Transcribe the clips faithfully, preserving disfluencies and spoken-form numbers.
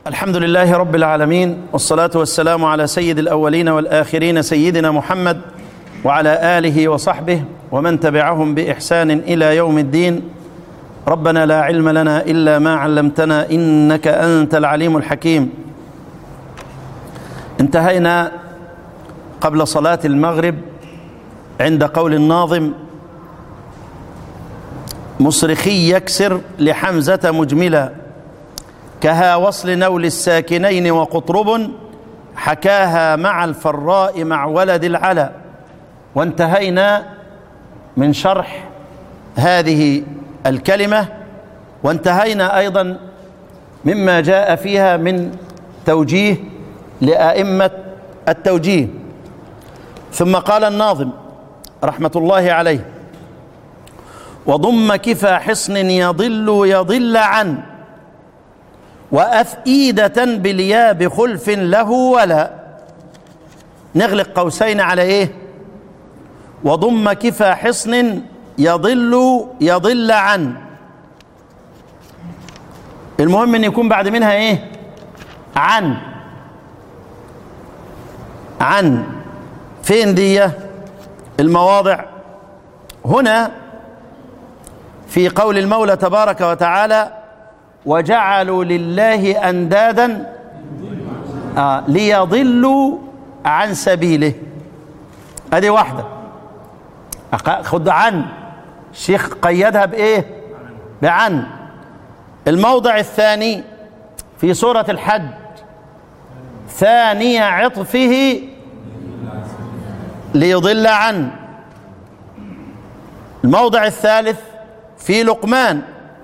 الحمد لله رب العالمين، والصلاة والسلام على سيد الأولين والآخرين سيدنا محمد وعلى آله وصحبه ومن تبعهم بإحسان إلى يوم الدين. ربنا لا علم لنا إلا ما علمتنا إنك أنت العليم الحكيم. انتهينا قبل صلاة المغرب عند قول الناظم: مصرخي يكسر لحمزة مجملا كها وصل نول الساكنين وقطرب حكاها مع الفراء مع ولد العلا. وانتهينا من شرح هذه الكلمة، وانتهينا أيضا مما جاء فيها من توجيه لأئمة التوجيه. ثم قال الناظم رحمة الله عليه: وضم كفى حصن يضل يضل عن وأفئيدة بالياء بخلف له ولا. نغلق قوسين على إيه؟ وضم كفى حصن يضل يضل عن. المهم أن يكون بعد منها إيه؟ عن. عن فين دي المواضع؟ هنا في قول المولى تبارك وتعالى: وجعلوا لله أندادا آه ليضلوا عن سبيله. ادي واحدة. خد عن، الشيخ قيدها بإيه؟ بعن. الموضع الثاني في سورة الحج: ثاني عطفه ليضل عن. الموضع الثالث في لقمان: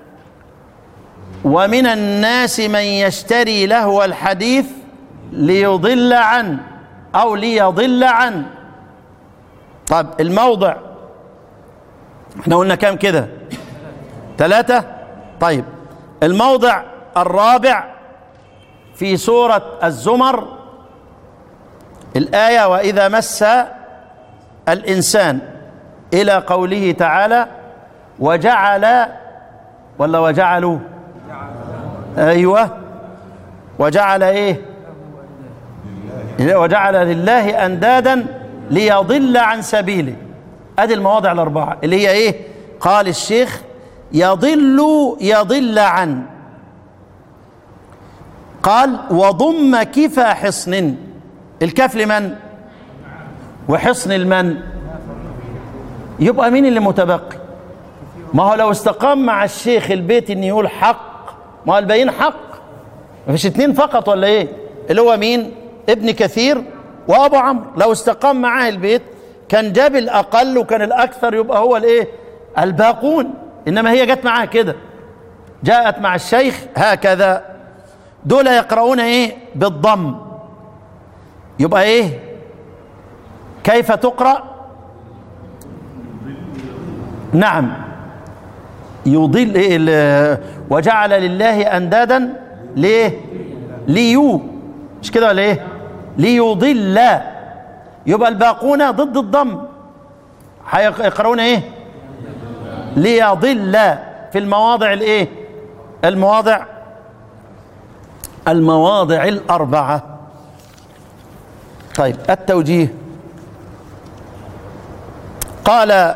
ومن الناس من يشتري لهو الحديث ليضل عن أو ليضل عن. طب الموضع احنا قلنا كام كده؟ ثلاثة. طيب الموضع الرابع في سورة الزمر، الآية: وإذا مس الإنسان، إلى قوله تعالى: وجعل ولا وجعلوا؟ أيوة، وجعل إيه؟ وجعل لله أندادا ليضل عن سبيله. أدي المواضع الأربعة اللي هي إيه؟ قال الشيخ: يضل يضل عن. قال: وضم كفى حصن. الكف لمن؟ وحصن المن؟ يبقى مين اللي متبقي؟ ما هو لو استقام مع الشيخ البيت ان يقول حق، ما هو الباقيين حق، مفيش اتنين فقط ولا ايه؟ اللي هو مين؟ ابن كثير وابو عمرو. لو استقام معاه البيت كان جاب الاقل وكان الاكثر يبقى هو الايه؟ الباقون. انما هي جت معاه كده، جاءت مع الشيخ هكذا. دول يقرؤون ايه؟ بالضم. يبقى ايه؟ كيف تقرأ؟ نعم، يضل إيه؟ وجعل لله أندادا ليه؟ ليو، مش كده ولا ايه؟ ليضل. يبقى الباقون ضد الضم هيقرؤون ايه؟ ليضل في المواضع الايه؟ المواضع المواضع الأربعة. طيب التوجيه: قال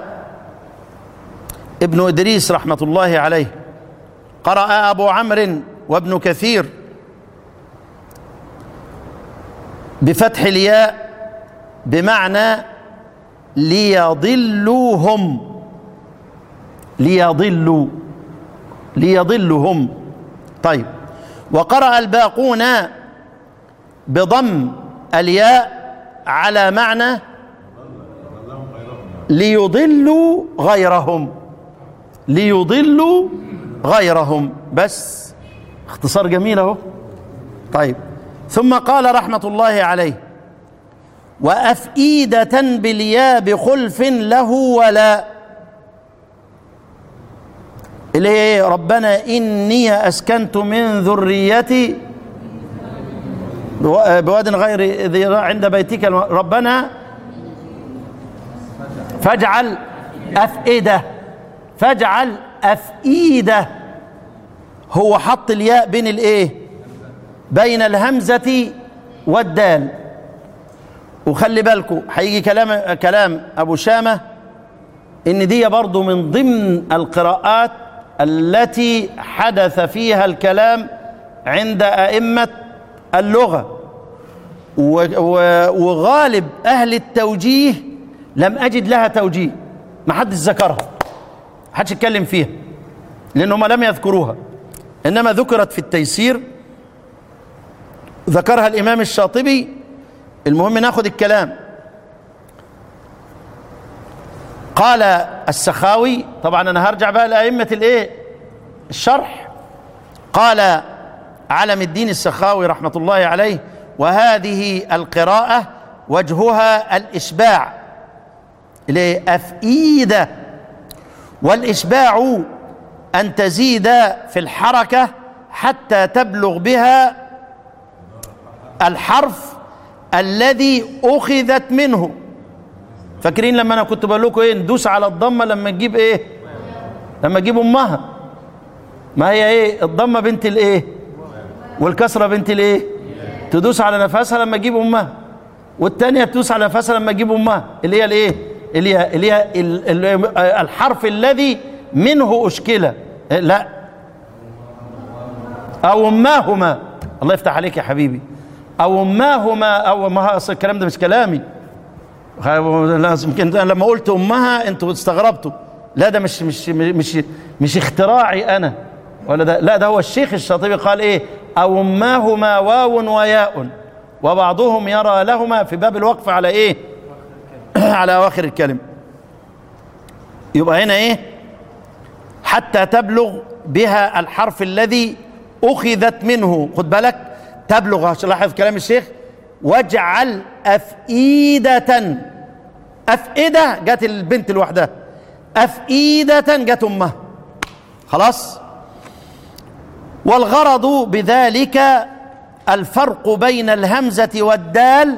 ابن إدريس رحمة الله عليه: قرأ أبو عمرو وابن كثير بفتح الياء بمعنى ليضلوهم. ليضلوا ليضلهم. طيب، وقرأ الباقون بضم الياء على معنى ليضلوا غيرهم. ليضلوا غيرهم. بس اختصار جميل اهو. طيب، ثم قال رحمة الله عليه: وأفئيدة بالياء بخلف له ولا. اللي هي ربنا إني أسكنت من ذريتي بواد غير ذي عند بيتك ربنا فاجعل أفئدة فاجعل أفئدة. هو حط الياء بين الايه؟ بين الهمزة والدال. وخلي بالكم هيجي كلام كلام أبو شامة إن دي برضو من ضمن القراءات التي حدث فيها الكلام عند أئمة اللغة، وغالب أهل التوجيه لم أجد لها توجيه، ما حدش ذكرها، ما حدش اتكلم فيها لأنهم لم يذكروها، إنما ذكرت في التيسير، ذكرها الإمام الشاطبي. المهم ناخد الكلام. قال السخاوي، طبعا أنا هرجع بقى لأئمة الإيه الشرح. قال علم الدين السخاوي رحمة الله عليه: وهذه القراءة وجهها الإشباع، أفئيدة، والإشباع أن تزيد في الحركة حتى تبلغ بها الحرف الذي أخذت منه. فاكرين لما أنا كنت بقول لكم إيه؟ ندوس على الضمة لما تجيب إيه؟ لما تجيب أمها. ما هي إيه؟ الضمة بنت الإيه؟ والكسرة بنت الإيه؟ تدوس على نفسها لما تجيب أمها، والتانية تدوس على نفسها لما تجيب أمها، اللي هي الإيه؟ اللي هي اللي هي الحرف الذي منه أشكلة. لا، أو أماهما. الله يفتح عليك يا حبيبي. أو أماهما، أو أمها. أصل الكلام ده مش كلامي، لازم لما قلت أمها أنتوا استغربتوا. لا، ده مش مش مش مش اختراعي أنا ولا ده، لا، ده هو الشيخ الشاطبي قال إيه؟ أو أماهما واو وياء وبعضهم يرى لهما، في باب الوقف على إيه؟ على أواخر الكلمة. يبقى هنا إيه؟ حتى تبلغ بها الحرف الذي أخذت منه. خد بالك، تبلغ، لاحظ كلام الشيخ: واجعل أفئدة. أفئدة جت البنت لوحدها، أفئدة جت أمها. خلاص. والغرض بذلك الفرق بين الهمزة والدال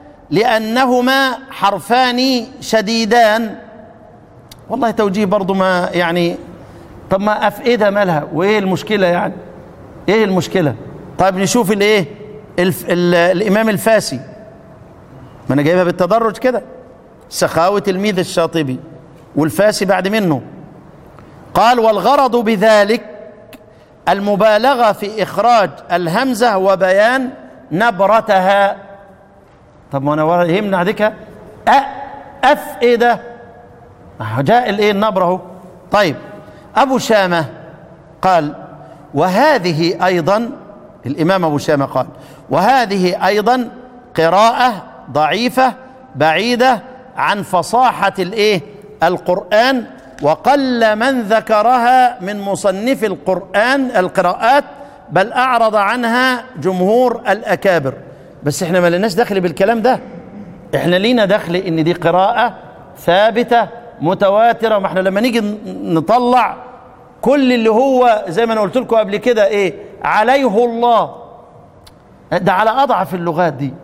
لأنهما حرفان شديدان. والله توجيه برضو ما يعني، طب ما أفئدة مالها وإيه المشكلة يعني؟ إيه المشكلة؟ طيب نشوف الإيه؟ الف... ال... الإمام الفاسي، ما أنا جايبها بالتدرج كده. سخاوي تلميذ الشاطبي والفاسي بعد منه. قال: والغرض بذلك المبالغة في إخراج الهمزة وبيان نبرتها. طب ما أنا يهمنا ديك أ أفئدة، جاء الإيه النبرة اهو. طيب أبو شامة قال: وهذه أيضا، الإمام أبو شامة قال: وهذه أيضا قراءة ضعيفة بعيدة عن فصاحة الإيه القرآن، وقل من ذكرها من مصنف القرآن القراءات، بل أعرض عنها جمهور الأكابر. بس احنا ما لناش دخل بالكلام ده، احنا لينا دخل ان دي قراءة ثابتة متواترة. ما احنا لما نيجي نطلع كل اللي هو زي ما انا قلت لكم قبل كده ايه عليه الله، ده على اضعف اللغات دي،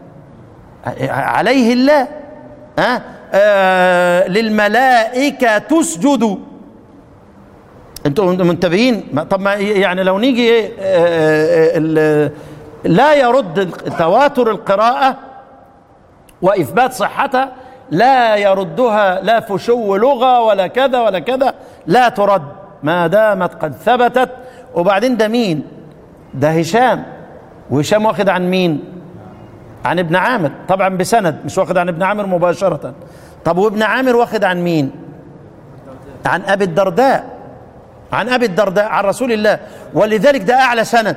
عليه الله، ها آه للملائكة تسجدوا. انتوا منتبهين؟ طب ما يعني لو نيجي ايه آه آه لا يرد تواتر القراءة وإثبات صحتها، لا يردها لا فشو لغة ولا كذا ولا كذا، لا ترد ما دامت قد ثبتت. وبعدين ده مين؟ ده هشام، وهشام واخد عن مين؟ عن ابن عامر، طبعا بسند، مش واخد عن ابن عامر مباشرة. طب وابن عامر واخد عن مين؟ عن أبي الدرداء، عن أبي الدرداء عن رسول الله، ولذلك ده أعلى سند.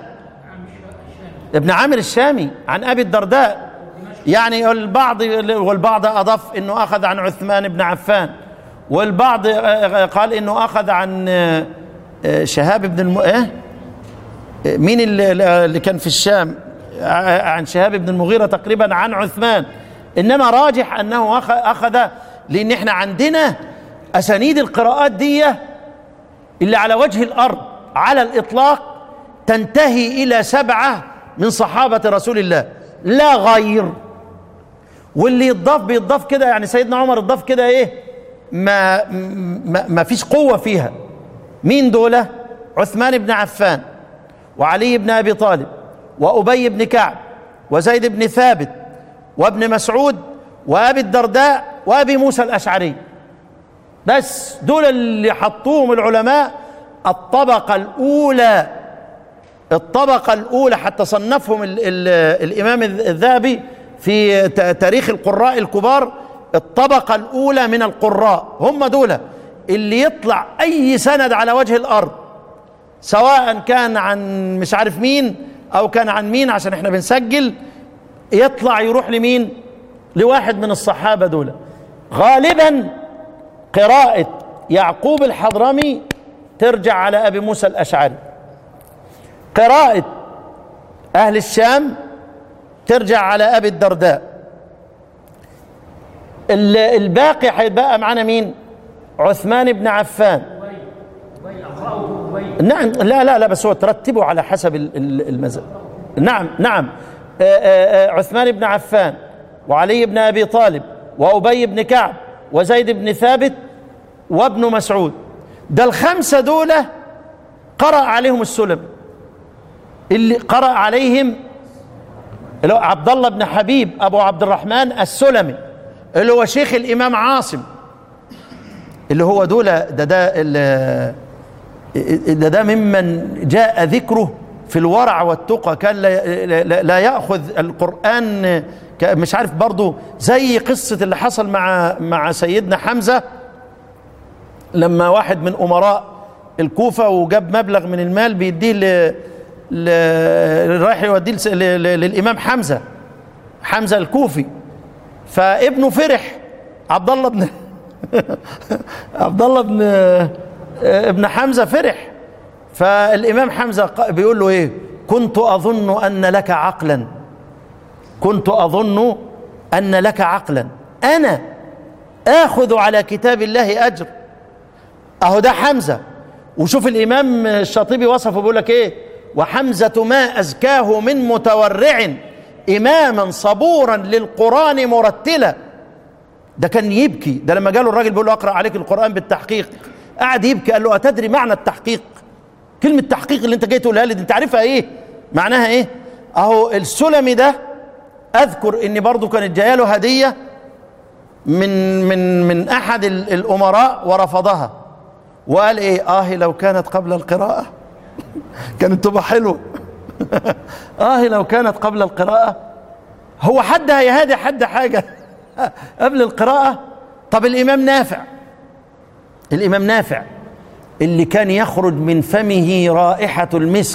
ابن عامر الشامي عن أبي الدرداء. يعني البعض والبعض أضاف أنه أخذ عن عثمان بن عفان، والبعض قال أنه أخذ عن شهاب بن الم... إيه؟ مين اللي كان في الشام؟ عن شهاب بن المغيرة تقريبا عن عثمان. إنما راجح أنه أخذ، لأن إحنا عندنا أسانيد القراءات دي اللي على وجه الأرض على الإطلاق تنتهي إلى سبعة من صحابة رسول الله لا غير. واللي يضاف بيضاف كده، يعني سيدنا عمر يضاف كده ايه، ما, ما ما فيش قوة فيها. مين دولة؟ عثمان بن عفان، وعلي بن أبي طالب، وأبي بن كعب وزيد بن ثابت وابن مسعود وأبي الدرداء وأبي موسى الأشعري. بس دول اللي حطوهم العلماء الطبقة الأولى، الطبقة الأولى، حتى صنفهم ال ال الإمام الذهبي في تاريخ القراء الكبار الطبقة الأولى من القراء. هم دول اللي يطلع أي سند على وجه الأرض، سواء كان عن مش عارف مين أو كان عن مين، عشان احنا بنسجل، يطلع يروح لمين؟ لواحد من الصحابة دول. غالبا قراءة يعقوب الحضرمي ترجع على أبي موسى الأشعري، قراءة أهل الشام ترجع على أبي الدرداء. الباقي هيتبقى معانا مين؟ عثمان بن عفان. نعم، لا لا لا بس هو ترتبه على حسب المذهب. نعم نعم، عثمان بن عفان وعلي بن أبي طالب وأبي بن كعب وزيد بن ثابت وابن مسعود. ده الخمسة دول قرأ عليهم السلمي، اللي قرأ عليهم اللي هو عبد الله بن حبيب أبو عبد الرحمن السلمي، اللي هو شيخ الإمام عاصم، اللي هو دول ده ده ده, ده ممن جاء ذكره في الورع والتقى. كان لا, لا, لا يأخذ القرآن مش عارف، برضو زي قصة اللي حصل مع مع سيدنا حمزة لما واحد من أمراء الكوفة وجاب مبلغ من المال بيديه ل رايح يوديه للإمام حمزة حمزة الكوفي، فابنه فرح، عبد الله بن عبد الله بن ابن حمزة فرح، فالإمام حمزة بيقول له إيه؟ كنت أظن أن لك عقلا، كنت أظن أن لك عقلا، أنا آخذ على كتاب الله أجر. أهو ده حمزة. وشوف الإمام الشاطبي وصفه بيقول لك إيه؟ وحمزة ما أزكاه من متورع إماما صبورا للقرآن مرتلا. ده كان يبكي، ده لما قالوا الراجل بيقول له أقرأ عليك القرآن بالتحقيق قعد يبكي، قال له أتدري معنى التحقيق؟ كلمة تحقيق اللي أنت جاي تقولها لي دي أنت عارفها إيه؟ معناها إيه؟ أهو السلمي ده أذكر إني برضو كانت جايه له هدية من من من أحد الأمراء ورفضها، وقال إيه؟ آه لو كانت قبل القراءة كانت تبقى حلوة. آه لو كانت قبل القراءة. هو حد هيهادي حد حاجة قبل القراءة؟ طب الإمام نافع، الإمام نافع اللي كان يخرج من فمه رائحة المسك،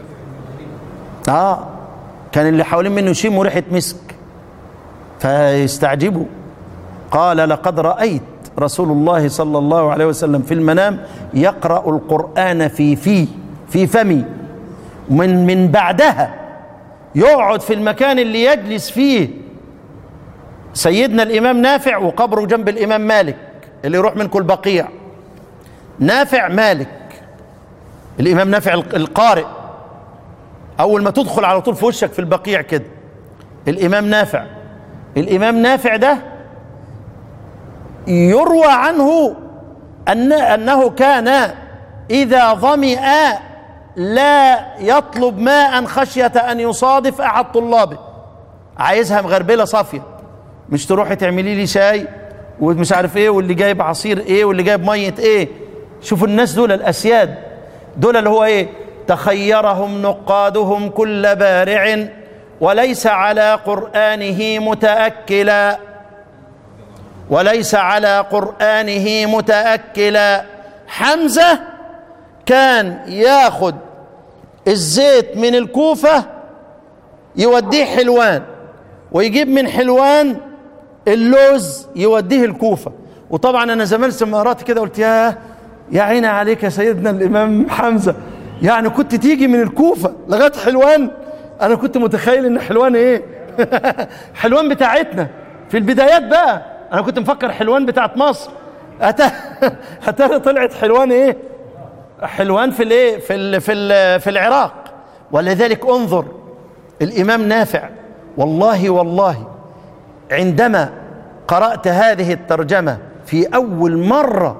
آه كان اللي حوالين منه يشموا ريحة مسك فيستعجبوا. قال لقد رأيت رسول الله صلى الله عليه وسلم في المنام يقرأ القرآن في في في فمي، من من بعدها يقعد في المكان اللي يجلس فيه سيدنا الإمام نافع، وقبره جنب الإمام مالك اللي يروح منكم البقيع. نافع مالك، الإمام نافع القارئ، أول ما تدخل على طول في وشك في البقيع كده الإمام نافع. الإمام نافع ده يروى عنه أن أنه كان إذا ظمئ لا يطلب ماء خشية أن يصادف أحد طلابه، عايزها مغربلة صافية، مش تروحي تعملي لي شاي ومش عارف ايه واللي جايب عصير ايه واللي جايب مية ايه. شوفوا الناس دول الأسياد دول اللي هو ايه؟ تخيرهم نقادهم كل بارع وليس على قرآنه متأكلا، وليس على قرآنه متأكلا. حمزة كان ياخد الزيت من الكوفة يوديه حلوان، ويجيب من حلوان اللوز يوديه الكوفة. وطبعا انا زمان سماراتي كده قلت يا يا عيني عليك يا سيدنا الامام حمزة، يعني كنت تيجي من الكوفة لغاية حلوان؟ انا كنت متخيل ان حلوان ايه حلوان بتاعتنا في البدايات بقى، انا كنت مفكر حلوان بتاعت مصر. هتاري طلعت حلوان ايه؟ حلوان في الايه في ال في ال في العراق. ولذلك انظر الامام نافع، والله والله عندما قرأت هذه الترجمة في أول مرة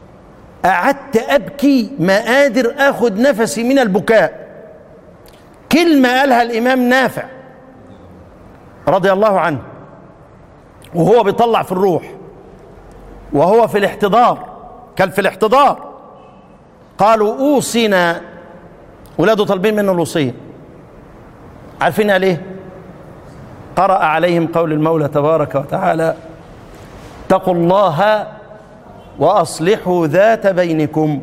قعدت أبكي، ما قادر أخذ نفسي من البكاء. كلمة قالها الإمام نافع رضي الله عنه وهو بيطلع في الروح وهو في الاحتضار، كان في الاحتضار، قالوا أوصينا، ولاده طالبين منه الوصية، عارفين قال ايه؟ قرأ عليهم قول المولى تبارك وتعالى: اتقوا الله وأصلحوا ذات بينكم،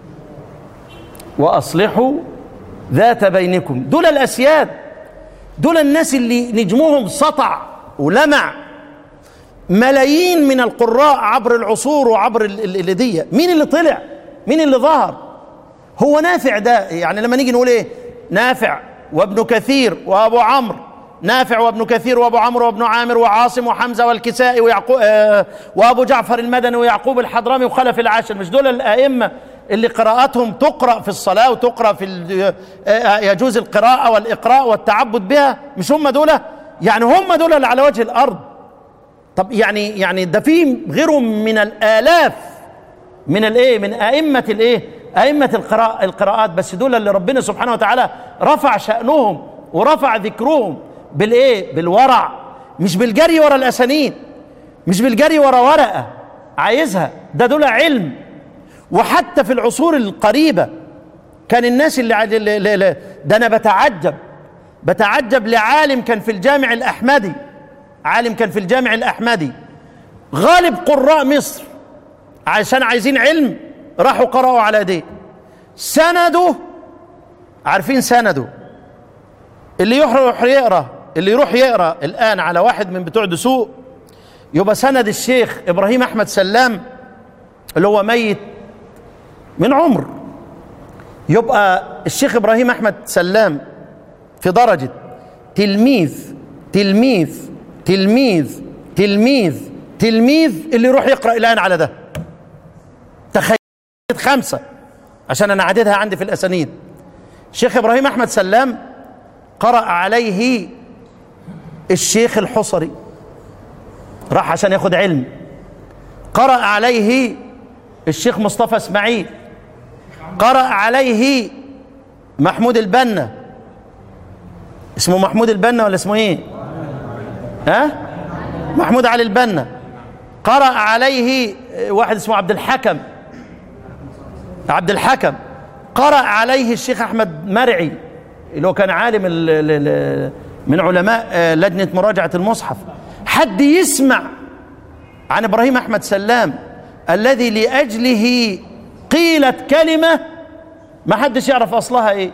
وأصلحوا ذات بينكم. دول الأسياد، دول الناس اللي نجمهم سطع ولمع ملايين من القراء عبر العصور وعبر الدية. مين اللي طلع؟ مين اللي ظهر؟ هو نافع ده. يعني لما نيجي نقول ايه؟ نافع وابن كثير وابو عمرو، نافع وابن كثير وابو عمرو وابن عامر وعاصم وحمزة والكسائي ويعقوب آه وابو جعفر المدني ويعقوب الحضرمي وخلف العاشر، مش دول الائمة اللي قراءاتهم تقرأ في الصلاة وتقرأ في يجوز القراءة والإقراء والتعبد بها؟ مش هم دول؟ يعني هم دول اللي على وجه الأرض. طب يعني يعني ده في غيرهم من الآلاف من الايه من أئمة الايه أئمة القراء القراءات، بس دول اللي ربنا سبحانه وتعالى رفع شأنهم ورفع ذكرهم بالايه بالورع، مش بالجري ورا الأسانيد، مش بالجري ورا ورقة عايزها، ده دول علم. وحتى في العصور القريبة كان الناس اللي ده أنا بتعجب بتعجب لعالم كان في الجامع الأحمدي، عالم كان في الجامع الأحمدي، غالب قراء مصر عشان عايزين علم راحوا قرأوا على ايديه، سنده، عارفين سنده، اللي يروح يقرأ اللي يروح يقرأ الآن على واحد من بتوع دسوق يبقى سند الشيخ إبراهيم أحمد سلام اللي هو ميت من عمر، يبقى الشيخ إبراهيم أحمد سلام في درجة تلميذ تلميذ تلميذ تلميذ تلميذ اللي يروح يقرأ الآن على ده. تخيل خمسة عشان أنا عددها عندي في الأسانيد. الشيخ إبراهيم أحمد سلام قرأ عليه الشيخ الحصري، راح عشان ياخد علم، قرأ عليه الشيخ مصطفى اسماعيل، قرأ عليه محمود البنا، اسمه محمود البنا ولا اسمه ايه؟ ها؟ محمود علي البنا. قرأ عليه واحد اسمه عبد الحكم عبد الحكم قرأ عليه الشيخ أحمد مرعي اللي هو كان عالم من علماء لجنة مراجعة المصحف. حد يسمع عن إبراهيم أحمد سلام الذي لأجله قيلت كلمة ما حدش يعرف أصلها إيه؟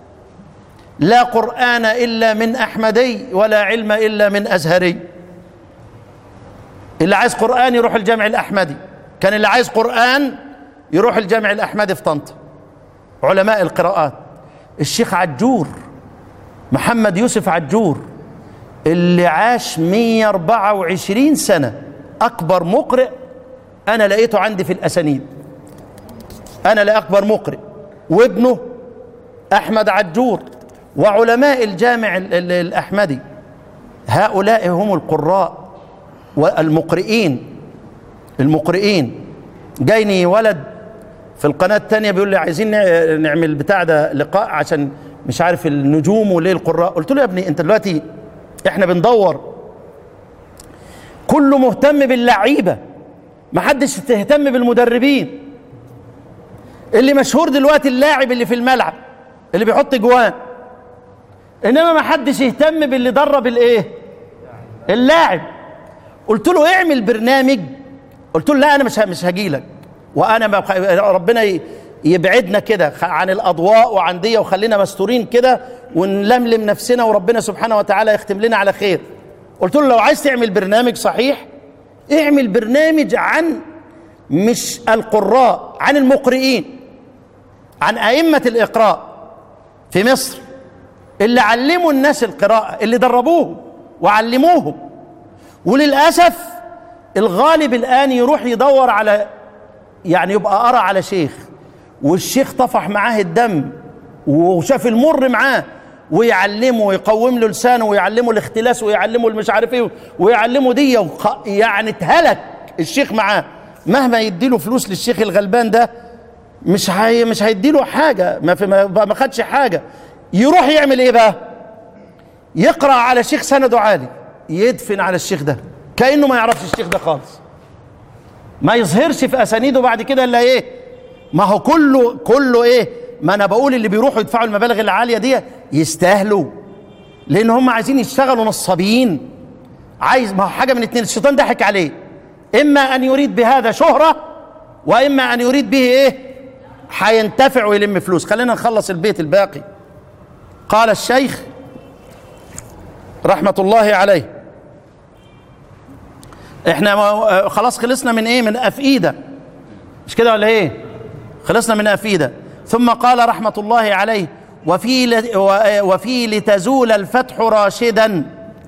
لا قرآن إلا من أحمدي ولا علم إلا من أزهري. اللي عايز قرآن يروح الجامع الأحمدي، كان اللي عايز قرآن يروح الجامع الأحمدي في طنطا، علماء القراءات. الشيخ عجور محمد يوسف عجور اللي عاش مئة وأربعة وعشرين سنة، أكبر مقرئ أنا لقيته عندي في الأسانيد، أنا لأكبر مقرئ، وابنه أحمد عجور وعلماء الجامع الأحمدي. هؤلاء هم القراء والمقرئين المقرئين. جايني ولد في القناة التانية بيقول لي عايزين نعمل بتاع ده لقاء عشان مش عارف النجوم وليه القراء. قلت له يا ابني انت دلوقتي احنا بندور، كله مهتم باللعيبة، ما حدش تهتم بالمدربين. اللي مشهور دلوقتي اللاعب اللي في الملعب اللي بيحط جوان، انما ما حدش يهتم باللي درب الايه اللاعب. قلت له اعمل برنامج، قلت له لا انا مش مش هجي لك، وانا ربنا يبعدنا كده عن الاضواء وعن دي وخلينا مستورين كده ونلملم نفسنا وربنا سبحانه وتعالى يختم لنا على خير. قلت له لو عايز تعمل برنامج صحيح اعمل برنامج عن مش القراء، عن المقرئين، عن أئمة الإقراء في مصر اللي علموا الناس القراءة، اللي دربوهم وعلموهم. وللأسف الغالب الآن يروح يدور على يعني يبقى قرأ على شيخ والشيخ طفح معاه الدم وشاف المر معاه ويعلمه ويقوم له لسانه ويعلمه الاختلاس ويعلمه المش عارف ايه ويعلمه دي، يعني اتهلك الشيخ معاه. مهما يديله فلوس للشيخ الغلبان ده مش هي مش هيديله حاجه، ما في ما خدش حاجه. يروح يعمل ايه بقى؟ يقرأ على شيخ سنده عالي، يدفن على الشيخ ده كأنه ما يعرفش الشيخ ده خالص، ما يظهرش في اسانيده بعد كده الا ايه؟ ما هو كله كله ايه؟ ما انا بقول اللي بيروحوا يدفعوا المبالغ العاليه دي يستاهلوا، لان هم عايزين يشتغلوا نصابين. عايز، ما هو حاجه من اتنين، الشيطان ضحك عليه، اما ان يريد بهذا شهره، واما ان يريد به ايه؟ هينتفع ويلم فلوس. خلينا نخلص البيت الباقي. قال الشيخ رحمه الله عليه، احنا خلاص خلصنا من ايه؟ من افئده، مش كده ولا ايه؟ خلصنا من افئده. ثم قال رحمه الله عليه: وفي وفي لتزول الفتح راشدا،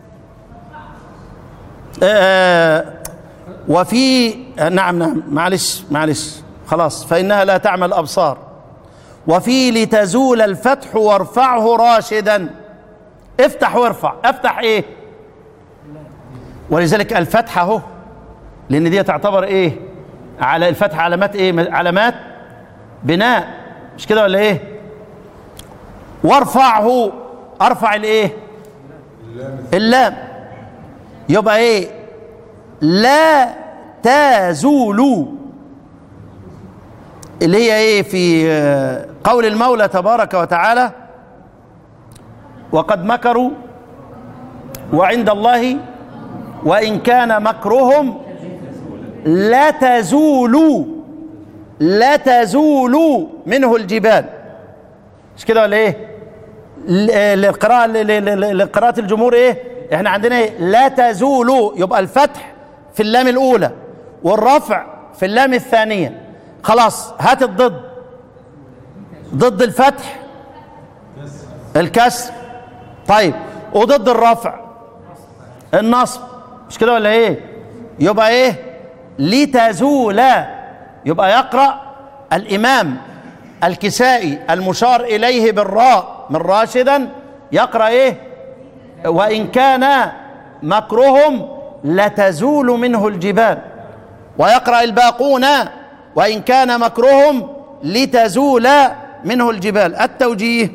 وفي نعم نعم معلش معلش خلاص، فإنها لا تعمى الأبصار. وفي لتزول الفتح وارفعه راشدا، افتح وارفع. افتح ايه؟ ولذلك الفتح اهو، لأن دي تعتبر ايه؟ على الفتح علامات ايه؟ علامات بناء، مش كده ولا ايه؟ وارفعه، ارفع الايه؟ اللام. يبقى ايه؟ لا تزولوا، اللي هي ايه؟ في قول المولى تبارك وتعالى: وقد مكروا وعند الله وإن كان مكرهم لتزولوا، لتزولوا منه الجبال، مش كده ولا ايه؟ للقراءة لقراءة الجمهور ايه؟ احنا عندنا ايه؟ لا تزولوا، يبقى الفتح في اللام الاولى والرفع في اللام الثانية. خلاص، هات الضد. ضد الفتح الكسر، طيب، وضد الرفع النصب، مش كده ولا ايه؟ يبقى ايه؟ لتزول. يبقى يقرأ الإمام الكسائي المشار إليه بالراء من راشدا، يقرأ ايه؟ وإن كان مكرهم لتزول منه الجبال. ويقرأ الباقون: وإن كان مكرهم لتزول منه الجبال. التوجيه: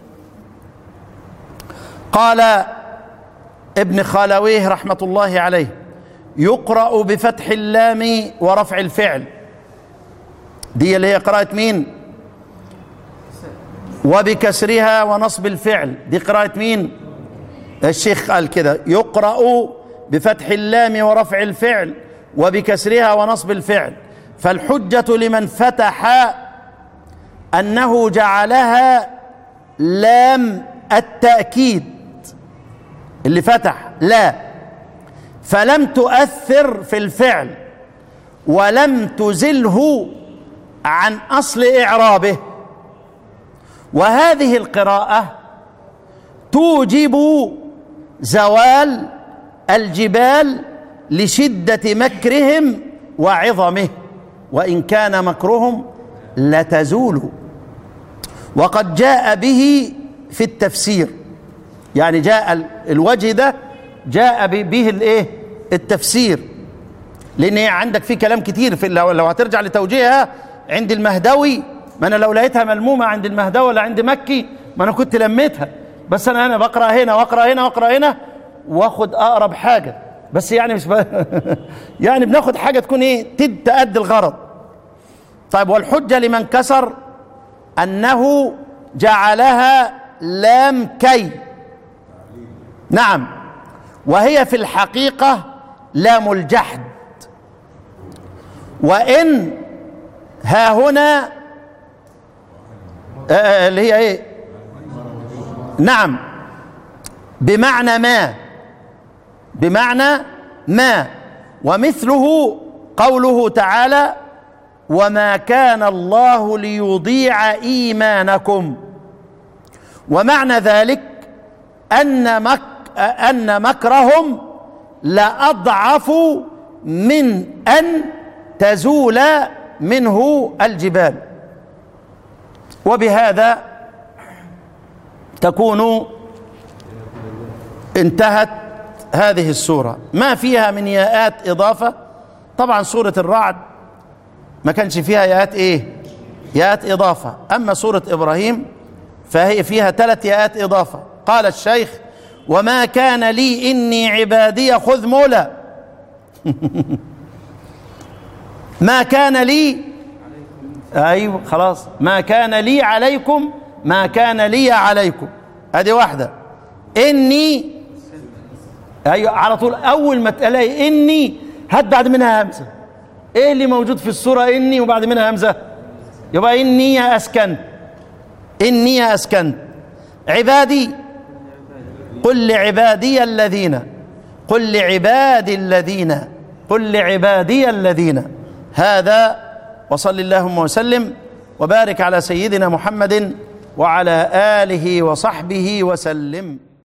قال ابن خالويه رحمة الله عليه: يقرأ بفتح اللام ورفع الفعل، دي اللي هي قراءة مين؟ وبكسرها ونصب الفعل، دي قراءة مين؟ الشيخ قال كده: يقرأ بفتح اللام ورفع الفعل وبكسرها ونصب الفعل. فالحجة لمن فتح أنه جعلها لام التأكيد، اللي فتح لا، فلم تؤثر في الفعل ولم تزله عن أصل إعرابه. وهذه القراءة توجب زوال الجبال لشدة مكرهم وعظمه، وإن كان مكرهم لتزول. وقد جاء به في التفسير، يعني جاء الوجه ده جاء به الايه؟ التفسير، لان عندك في كلام كتير في، لو هترجع لتوجيهها عند المهدوي، ما انا لو لقيتها ملمومه عند المهدوي ولا عند مكي ما انا كنت لميتها، بس انا انا بقرا هنا واقرا هنا واقرا هنا واخد اقرب حاجه، بس يعني مش ب... يعني بناخد حاجه تكون ايه؟ تؤدي الغرض. طيب، والحجه لمن كسر انه جعلها لام كي، نعم، وهي في الحقيقة لام الجحد. وإن ها هنا آه اللي هي ايه؟ نعم، بمعنى ما، بمعنى ما. ومثله قوله تعالى: وما كان الله ليضيع إيمانكم. ومعنى ذلك أن مك أن مكرهم لأضعف من أن تزول منه الجبال. وبهذا تكون انتهت هذه السورة. ما فيها من ياءات إضافة، طبعا سورة الرعد ما كانش فيها ياءات إيه؟ ياءات إضافة. أما سورة إبراهيم فهي فيها ثلاث ياءات إضافة. قال الشيخ: وما كان لي إني عبادي خذ مولا. ما كان لي، أيوه خلاص، ما كان لي عليكم، ما كان لي عليكم، هذه واحدة. إني، أيوه على طول أول ما تلاقي إني هات بعد منها همزة. إيه اللي موجود في السورة؟ إني وبعد منها همزة، يبقى إني أسكنت، إني أسكنت. عبادي، قل لعبادي الذين، قل لعبادي الذين، قل لعبادي الذين. هذا، وصل اللهم وسلم وبارك على سيدنا محمد وعلى آله وصحبه وسلم.